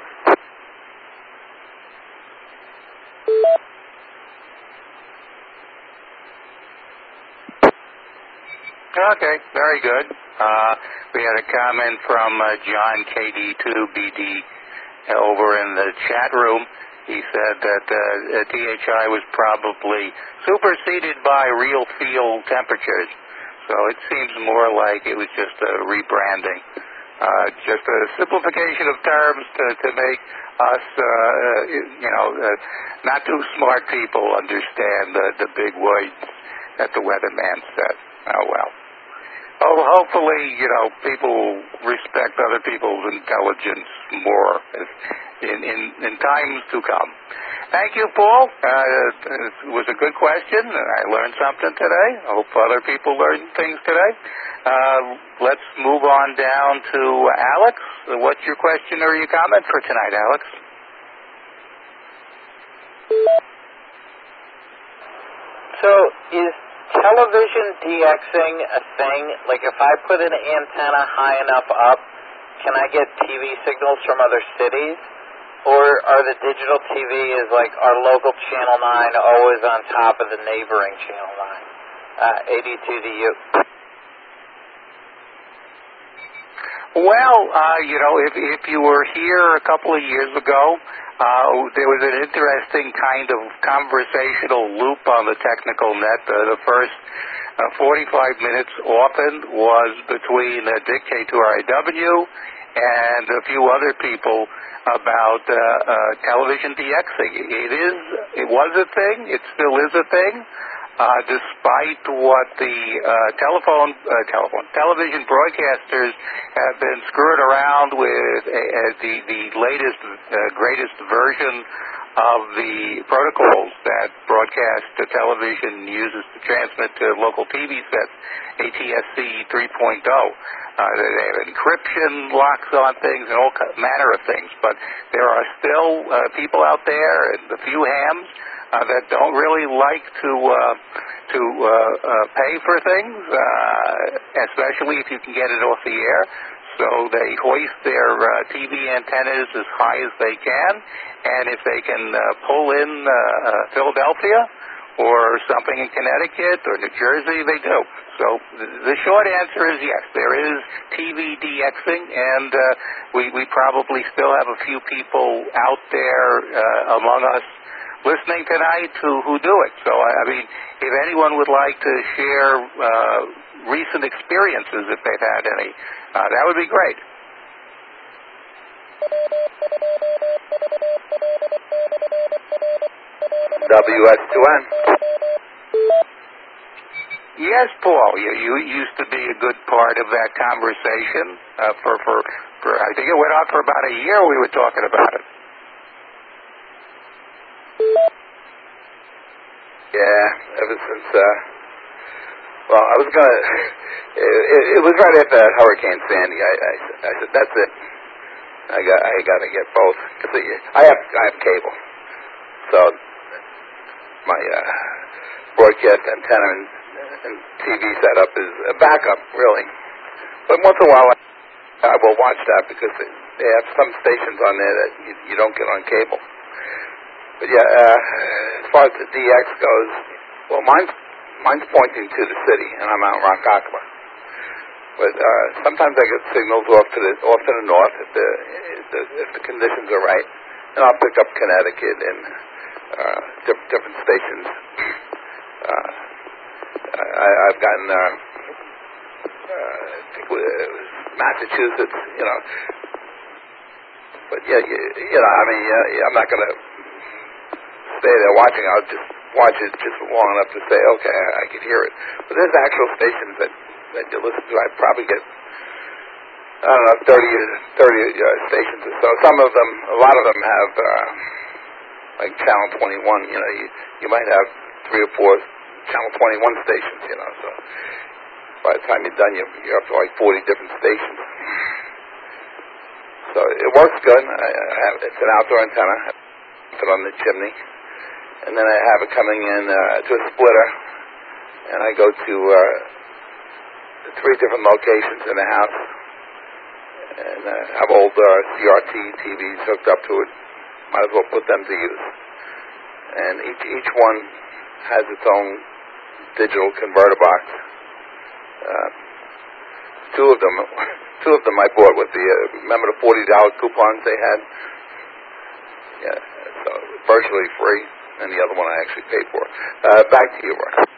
Speaker 1: Okay, very good. Uh, we had a comment from uh, John K D two B D over in the chat room. He said that uh, T H I was probably superseded by real feel temperatures. So it seems more like it was just a rebranding, uh, just a simplification of terms to, to make us, uh, you know, uh, not too smart people understand the, the big words that the weatherman said. Oh, well. Oh, hopefully, you know, people respect other people's intelligence more in, in, in times to come. Thank you, Paul. Uh, it was a good question. I learned something today. I hope other people learned things today. Uh, let's move on down to Alex. What's your question or your comment for tonight, Alex?
Speaker 8: So, is television DXing a thing? Like, if I put an antenna high enough up, can I get T V signals from other cities? or are the digital T V is like our local Channel nine always on top of the neighboring Channel nine? Uh, eighty-two to you.
Speaker 1: Well, uh, you know, if if you were here a couple of years ago, uh, there was an interesting kind of conversational loop on the technical net. Uh, the first uh, forty-five minutes often was between uh, Dick K two R I W and a few other people about uh, uh, television DXing. It is, it was a thing. It still is a thing. Uh, despite what the uh, telephone, uh, telephone, television broadcasters have been screwing around with uh, the, the latest, uh, greatest version of the protocols that broadcast television uses to transmit to local T V sets, A T S C three point oh. Uh, they have encryption locks on things and all manner of things, but there are still uh, people out there, and a few hams, Uh, that don't really like to uh, to uh, uh, pay for things, uh, especially if you can get it off the air. So they hoist their uh, T V antennas as high as they can, and if they can uh, pull in uh, uh, Philadelphia or something in Connecticut or New Jersey, they do. So th- the short answer is yes, there is T V DXing, and uh, we, we probably still have a few people out there uh, among us listening tonight who, who do it. So, I mean, if anyone would like to share uh, recent experiences, if they've had any, uh, that would be great.
Speaker 5: W S two N.
Speaker 1: Yes, Paul, you, you used to be a good part of that conversation. Uh, for, for, for, I think it went on for about a year we were talking about it.
Speaker 5: Yeah, ever since, uh, well, I was going to, it, it was right after Hurricane Sandy. I, I, I said, that's it. I got I got to get both. Cause I have I have cable. So my uh, broadcast antenna and, and T V setup is a backup, really. But once in a while, I, I will watch that because they, they have some stations on there that you, you don't get on cable. But yeah, uh, as far as the D X goes, well, mine's, mine's pointing to the city, and I'm out in Ronkonkoma. But uh, sometimes I get signals off to the off to the north if the if the, if the conditions are right, and I'll pick up Connecticut and uh, diff- different stations. Uh, I, I've gotten uh, uh, I think it was Massachusetts, you know. But yeah, you, you know, I mean, yeah, I'm not going to stay there watching. I'll just watch it just long enough to say, okay, I, I can hear it. But there's actual stations that, that you listen to. I probably get, I don't know, thirty, thirty uh, stations or so. Some of them, a lot of them have, uh, like Channel twenty-one, you know, you, you might have three or four Channel twenty-one stations, you know, so by the time you're done, you're, you're up to like forty different stations. So it works good. I, I have, it's an outdoor antenna. I put it on the chimney. And then I have it coming in uh, to a splitter, and I go to uh, three different locations in the house, and uh, have old uh, C R T T Vs hooked up to it. Might as well put them to use. And each each one has its own digital converter box. Uh, two of them, two of them I bought with the uh, remember the forty dollar coupons they had. Yeah, so virtually free. And the other one I actually paid for. Uh, back to you, Ron.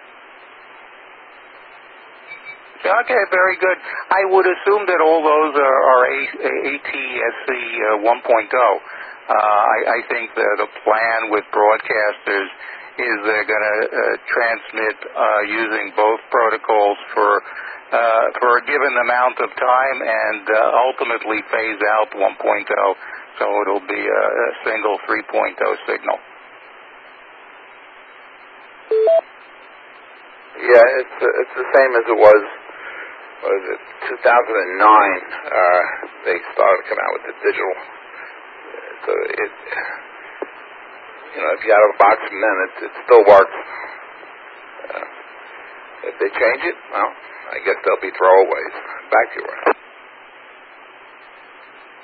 Speaker 1: Okay, very good. I would assume that all those are, are A T S C uh, one point oh. Uh, I, I think the, the plan with broadcasters is they're going to uh, transmit uh, using both protocols for uh, for a given amount of time and uh, ultimately phase out one point oh. So it'll be a, a single three point oh signal.
Speaker 5: Yeah, it's uh, it's the same as it was. What was it? two thousand nine. Uh, they started coming out with the digital. So it, you know, if you out of a box from then, it, it still works. Uh, if they change it, well, I guess they'll be throwaways. Back to you, Ron.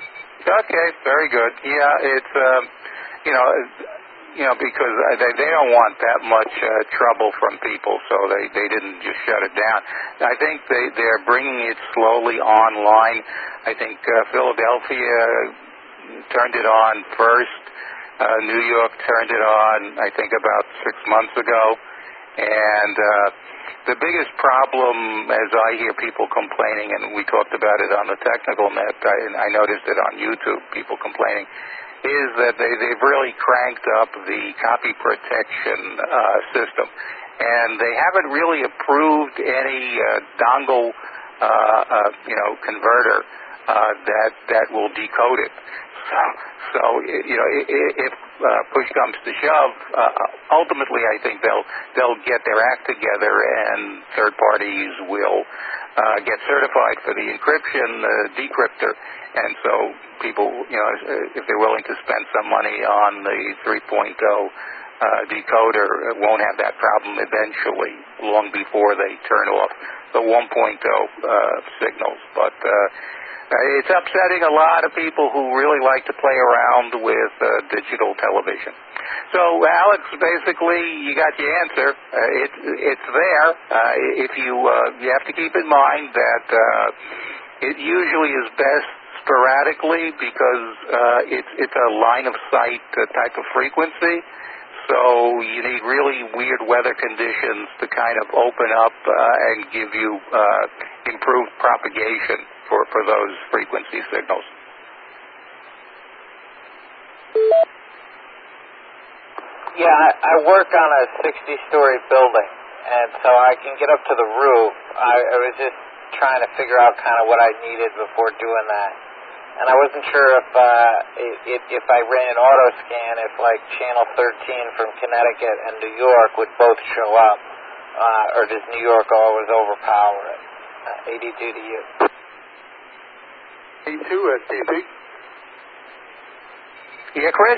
Speaker 1: Okay, very good. Yeah, it's um, you know, you know, because they they don't want that much uh, trouble from people, so they they didn't just shut it down. I think they they're bringing it slowly online. I think uh, Philadelphia turned it on first. Uh, New York turned it on, I think, about six months ago, and uh, the biggest problem, as I hear people complaining, and we talked about it on the technical net, I, and I noticed it on YouTube, people complaining, is that they, they've really cranked up the copy protection uh, system. And they haven't really approved any uh, dongle, uh, uh, you know, converter uh, that that will decode it. So, so you know, if uh, push comes to shove, uh, ultimately, I think they'll they'll get their act together, and third parties will uh, get certified for the encryption uh, decryptor. And so people, you know, if they're willing to spend some money on the three point oh uh, decoder, won't have that problem eventually, long before they turn off the one point oh uh, signals. But uh, it's upsetting a lot of people who really like to play around with uh, digital television. So, Alex, basically, you got your answer. Uh, it, it's there. Uh, if you uh, you have to keep in mind that uh, it usually is best sporadically, because uh, it's it's a line of sight uh, type of frequency, so you need really weird weather conditions to kind of open up uh, and give you uh, improved propagation for, for those frequency signals.
Speaker 8: Yeah, I, I work on a sixty-story building, and so I can get up to the roof. I, I was just trying to figure out kind of what I needed before doing that. And I wasn't sure if, uh, if if I ran an auto scan, if like channel thirteen from Connecticut and New York would both show up, uh, or does New York always overpower it? Uh, eighty-two to you.
Speaker 7: eighty-two S T V.
Speaker 1: Yeah, Chris?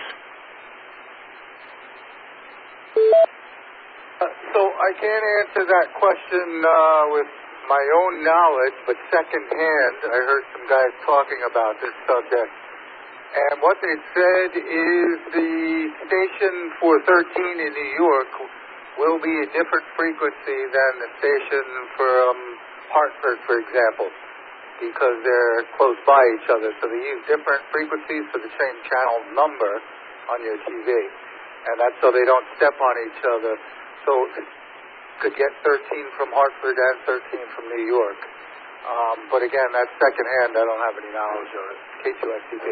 Speaker 9: Uh, so I can't answer that question uh, with my own knowledge, but secondhand, I heard some guys talking about this subject. And what they said is the station for thirteen in New York will be a different frequency than the station from Hartford, for example, because they're close by each other. So they use different frequencies for the same channel number on your T V. And that's so they don't step on each other. So could get thirteen from Hartford and thirteen from New York. Um, but again, that's secondhand. I don't have any knowledge of it. K two S T V.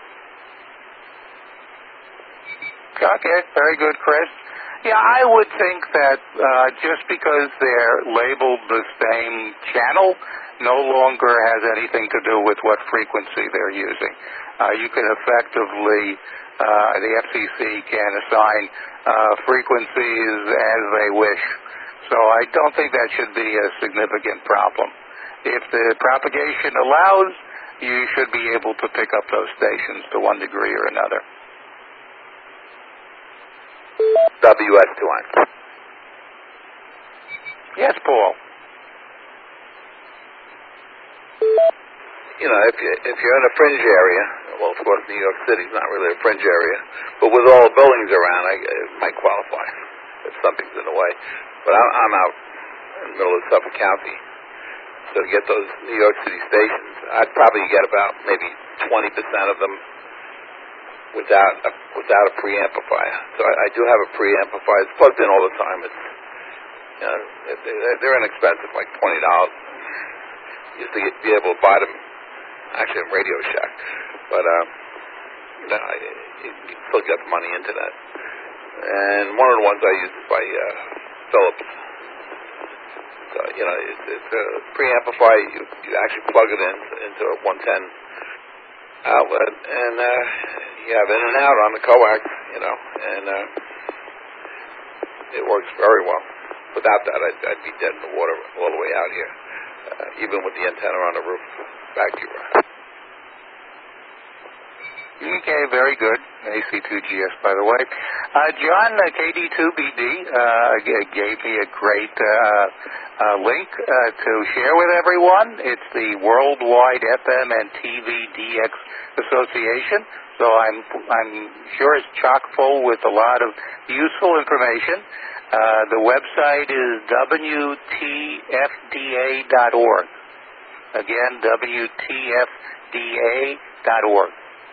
Speaker 1: Okay, very good, Chris. Yeah, I would think that uh, just because they're labeled the same channel no longer has anything to do with what frequency they're using. Uh, you can effectively, uh, the F C C can assign uh, frequencies as they wish. So I don't think that should be a significant problem. If the propagation allows, you should be able to pick up those stations to one degree or another.
Speaker 5: W S two one.
Speaker 1: Yes, Paul.
Speaker 5: You know, if, you, if you're in a fringe area, well, of course, New York City's not really a fringe area, but with all the buildings around, I, it might qualify if something's in the way. But I'm, I'm out in the middle of Suffolk County, so to get those New York City stations, I'd probably get about maybe twenty percent of them without a, without a preamplifier. So I, I do have a preamplifier. It's plugged in all the time. It's, you know, they're, they're inexpensive, like twenty dollars. Used to get, be able to buy them actually in Radio Shack, but um, you know, I, you, you still get the money into that. And one of the ones I use is by uh, Philips. So you know, it's, it's a preamplifier. You, you actually plug it in into a one ten outlet, and uh, you have in and out on the coax. You know, and uh, it works very well. Without that, I'd, I'd be dead in the water all the way out here. Uh, even with the antenna on the roof back to your house.
Speaker 1: Okay, very good. A C two G S, by the way. Uh, John, uh, K D two B D, uh, g- gave me a great uh, uh, link uh, to share with everyone. It's the Worldwide F M and T V D X Association. So I'm I'm sure it's chock full with a lot of useful information. Uh, the website is W T F D A dot org. Again, W T F D A dot org.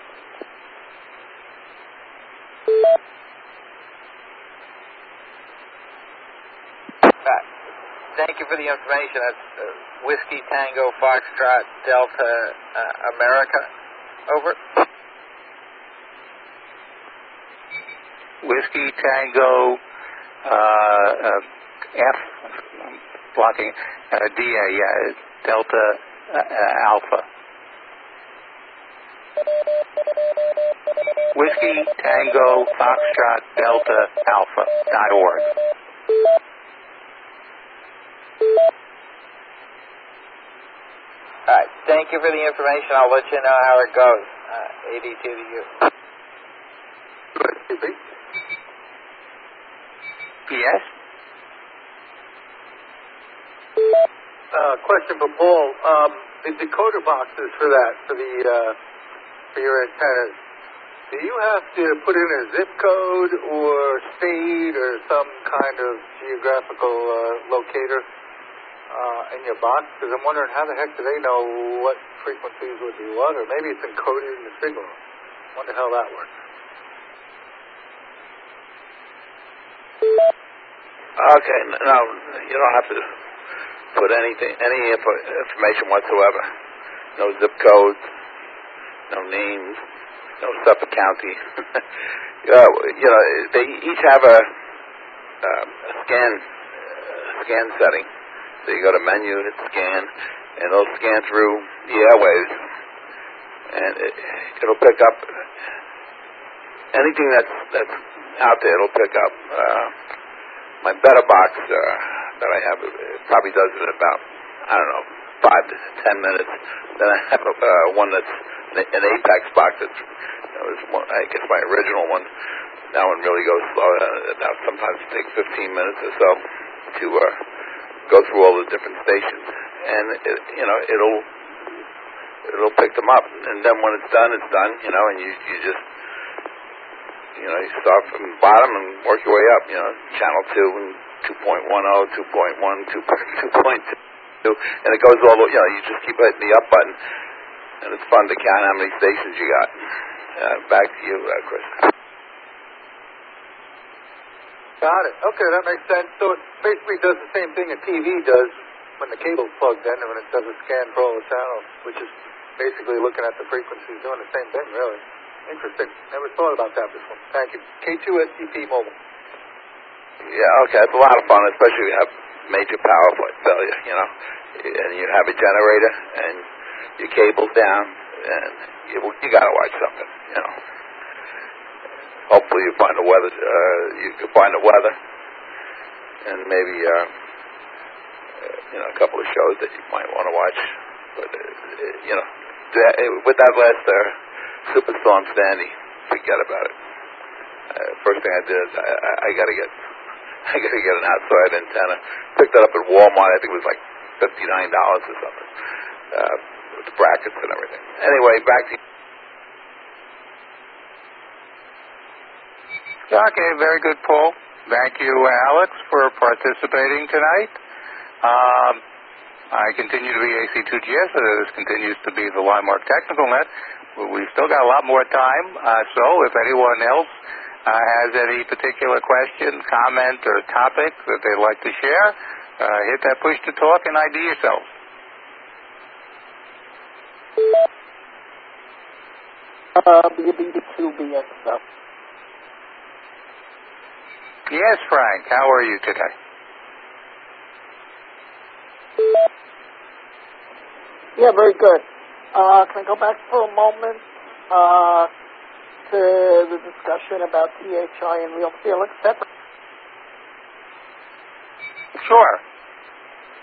Speaker 8: Uh, thank you for the information. That's uh, Whiskey Tango Foxtrot Delta uh, America. Over.
Speaker 1: Whiskey Tango uh, uh, F, I'm blocking, uh, D A, yeah, Delta uh, uh, Alpha. Whiskey Tango Foxtrot Delta Alpha dot org.
Speaker 8: All right. Thank you for the information. I'll let you know how it goes. Uh, A D two to you.
Speaker 1: Yes?
Speaker 9: Uh, question for Paul. Um, the decoder boxes for that, for the uh, for your antennas, do you have to put in a zip code or state or some kind of geographical uh, locator uh, in your box? Because I'm wondering how the heck do they know what frequencies would be what, or maybe it's encoded in the signal. I wonder how that works.
Speaker 5: Okay, no, you don't have to put anything, any info, information whatsoever. No zip codes, no names, no Suffolk County. uh, you know, they each have a, um, a scan, uh, scan setting. So you go to menu, hit scan, and it'll scan through the airwaves, and it, it'll pick up anything that's that's out there. It'll pick up. Uh, My Better Box uh, that I have, it probably does it in about, I don't know, five to ten minutes. Then I have a, uh, one that's an Apex box that's, that was one, I guess my original one. That one really goes slow. Uh, now sometimes it takes fifteen minutes or so to uh, go through all the different stations, and it, you know it'll it'll pick them up. And then when it's done, it's done. You know, and you you just You know, you start from the bottom and work your way up, you know, channel two and two point ten, two point one, two point two, and it goes all the way, you know, you just keep hitting the up button, and it's fun to count how many stations you got. Uh, back to you, uh, Chris.
Speaker 9: Got it. Okay, that makes sense. So it basically does the same thing a T V does when the cable's plugged in and when it does a scan for all the channels, which is basically looking at the frequencies, doing the same thing, really. Interesting. Never thought about that before. Thank you. K two S T P Mobile.
Speaker 5: Yeah, okay. It's a lot of fun, especially if you have major power failure, you know, and you have a generator and your cable's down, and you, you got to watch something, you know. Hopefully you find the weather, uh, you can find the weather, and maybe, uh, you know, a couple of shows that you might want to watch. But, uh, you know, with that last uh, Superstorm Sandy, forget about it. Uh, first thing I did is I, I, I got to get, I got to get an outside antenna. Picked it up at Walmart. I think it was like fifty-nine dollars or something, uh, with the brackets and everything. Anyway, back to you.
Speaker 1: Okay, very good, Paul. Thank you, Alex, for participating tonight. Um, I continue to be A C two G S. This continues to be the Limemark Technical Net. We've still got a lot more time, uh, so if anyone else uh, has any particular question, comment, or topic that they'd like to share, uh, hit that push to talk and I D yourself.
Speaker 6: Uh, B B two B X stuff.
Speaker 1: Yes, Frank. How are you today?
Speaker 6: Yeah, very good. Uh, can I go back for a moment uh, to the discussion about T H I and real field, et cetera?
Speaker 1: Sure.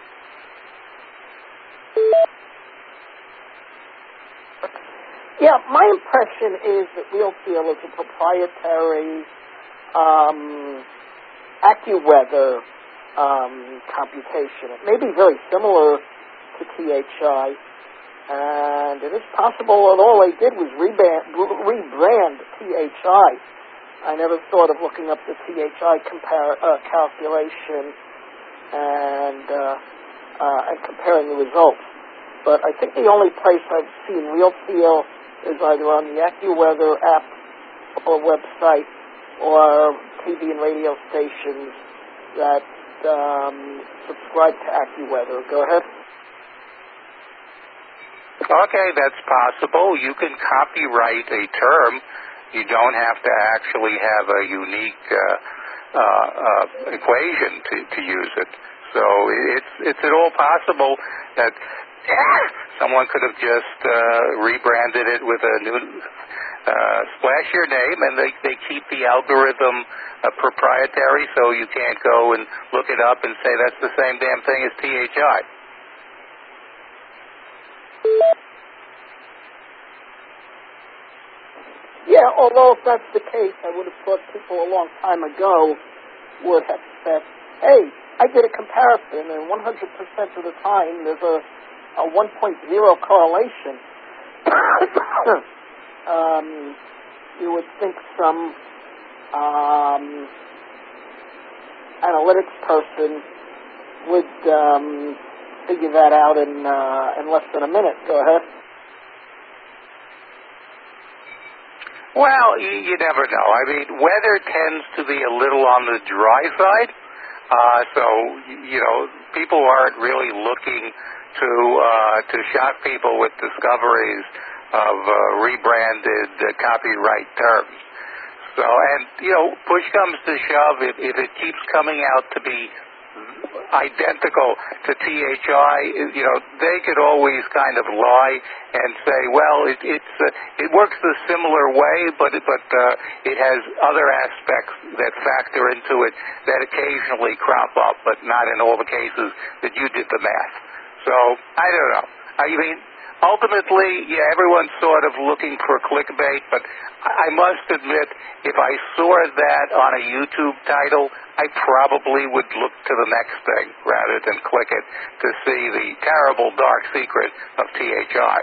Speaker 6: Yeah,
Speaker 10: my impression is that RealFeel is a proprietary um, AccuWeather um, computation. It may be very similar to T H I, and it is possible that all they did was rebrand, rebrand T H I. I never thought of looking up the T H I compar- uh, calculation and, uh, uh, and comparing the results. But I think the only place I've seen RealFeel is either on the AccuWeather app or website or T V and radio stations that um, subscribe to AccuWeather. Go ahead.
Speaker 1: Okay, that's possible. You can copyright a term. You don't have to actually have a unique uh, uh, uh, equation to, to use it. So it's it's at all possible that someone could have just uh, rebranded it with a new uh, splash your name, and they, they keep the algorithm uh, proprietary, so you can't go and look it up and say that's the same damn thing as T H I.
Speaker 10: Yeah, although if that's the case, I would have thought people a long time ago would have said, hey, I did a comparison, and one hundred percent of the time there's a, a one point oh correlation. um, you would think some um, analytics person would um, figure that out in, uh, in less than a minute. Go ahead.
Speaker 1: Well, you, you never know. I mean, weather tends to be a little on the dry side, uh, so, you know, people aren't really looking to uh, to shock people with discoveries of uh, rebranded uh, copyright terms. So, and, you know, push comes to shove, if, if it keeps coming out to be identical to T H I, you know, they could always kind of lie and say, well, it, it's uh, it works a similar way, but but uh, it has other aspects that factor into it that occasionally crop up, but not in all the cases that you did the math. So I don't know. I mean, ultimately, yeah, everyone's sort of looking for clickbait, but I must admit, if I saw that on a YouTube title, I probably would look to the next thing rather than click it to see the terrible dark secret of T H I.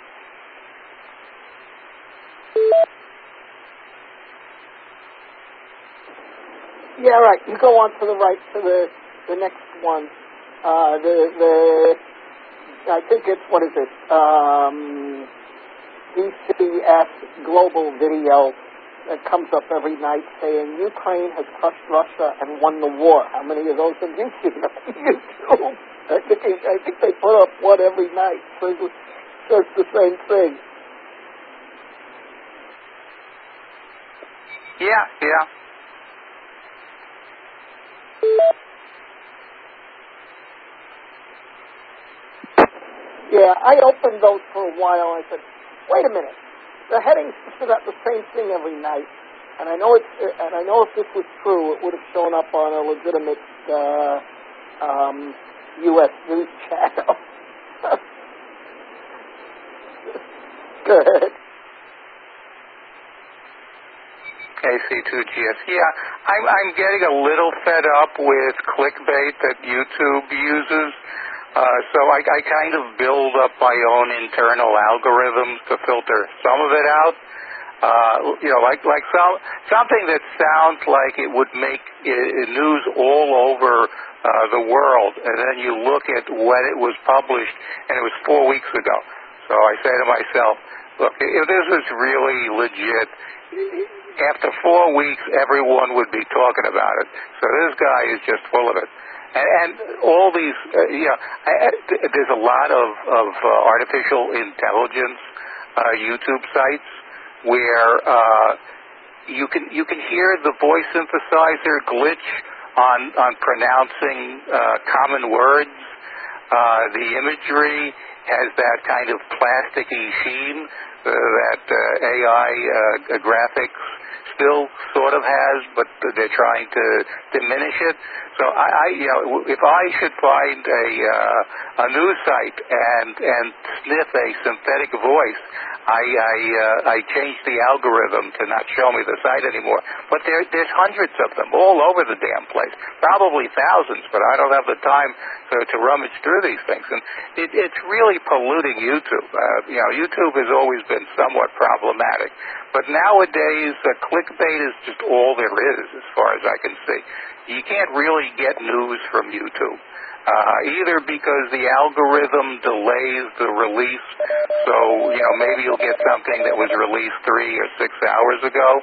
Speaker 10: Yeah, right. You go on to the right to the the next one. Uh, the the I think it's what is it? Um, D C S Global Video that comes up every night saying Ukraine has crushed Russia and won the war. How many of those have you seen on YouTube? I think I think they put up one every night. So it says the same thing.
Speaker 1: Yeah, yeah.
Speaker 10: Yeah, I opened those for a while. And I said, wait a minute. The headings stood up the same thing every night, and I know it's and I know if this was true, it would have shown up on a legitimate uh, um, U S news channel. Go ahead.
Speaker 1: K C two G S. Yeah, I'm I'm getting a little fed up with clickbait that YouTube uses. Uh, so I, I kind of build up my own internal algorithms to filter some of it out. Uh, you know, like like some, something that sounds like it would make it, news all over uh, the world, and then you look at when it was published, and it was four weeks ago. So I say to myself, look, if this is really legit, after four weeks, everyone would be talking about it. So this guy is just full of it. And, and all these, uh, you know, I, there's a lot of, of uh, artificial intelligence uh, YouTube sites where uh, you can you can hear the voice synthesizer glitch on on pronouncing uh, common words. Uh, the imagery has that kind of plasticky sheen uh, that uh, A I uh, graphics still sort of has, but they're trying to diminish it. So I, I you know, if I should find a uh, a news site and and sniff a synthetic voice, I I, uh, I changed the algorithm to not show me the site anymore. But there there's hundreds of them all over the damn place, probably thousands. But I don't have the time to, to rummage through these things, and it, it's really polluting YouTube. Uh, you know, YouTube has always been somewhat problematic, but nowadays uh, clickbait is just all there is, as far as I can see. You can't really get news from YouTube. Uh, either because the algorithm delays the release, so, you know, maybe you'll get something that was released three or six hours ago,